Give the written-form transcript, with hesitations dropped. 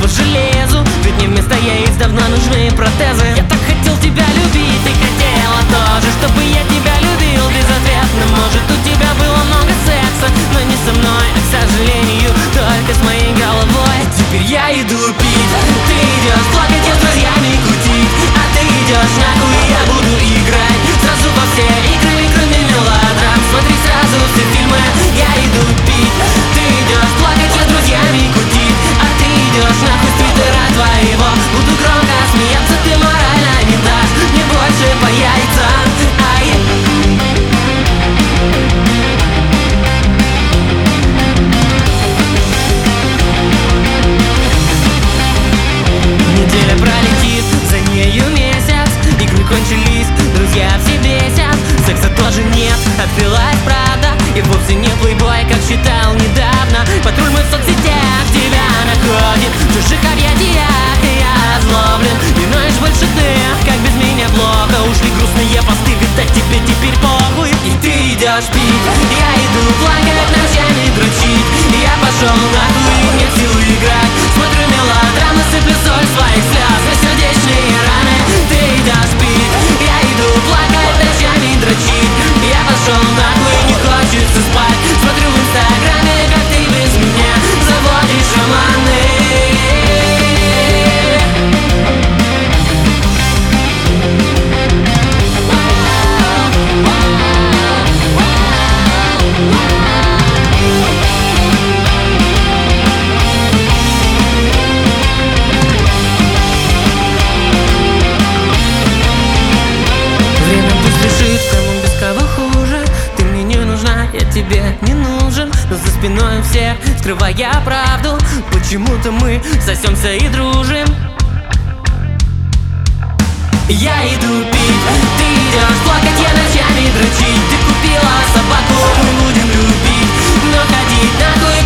по железу, ведь мне вместо яиц давно нужны протезы. Я так хотел тебя любить, ты хотела тоже, чтобы я тебя любил безответно. Может, у тебя было много секса, но не со мной, а, к сожалению, только с моей головой. Теперь я иду пить, ты идешь плакать, я с друзьями крутить, а ты идешь нахуй, и я буду играть сразу во все игры, кроме мелодрам. Смотри сразу все фильмы, я иду пить, ты идешь плакать, я с друзьями крутить, а ты идешь нахуй с твиттера твоего. Буду громко смеяться, ты морально не дашь мне больше по яйцам. Неделя пролетит, за нею месяц, игры кончились, друзья все бесят, секса тоже нет, отпилась правда, и вовсе не плейбой, как считал недавно. Патруль мы в соцсетях тебя находит, в чужих объятиях, и я озлоблен. Не ноешь больше ты, как без меня плохо, ушли грустные посты, видать тебе теперь похуй. И ты идешь пить, я иду плакать, ночами дрочить, я пошел нахуй, нет сил играть, смотрю мелодрамы, сыплю соль своих слез на сердечные раны. Ты идешь пить, я иду плакать, ночами дрочить, я пошел нахуй, не хочется спать, смотрю в инстаграме, как ты без меня заводишь романы. Время пусть решит, кому без кого хуже. Ты мне не нужна, я тебе не нужен, но за спиной всех, скрывая правду, почему-то мы сосемся и дружим. Я иду пить, ты идешь плакать, я ночами дрочить. Ты купила собаку, мы будем любить, но ходить нахуй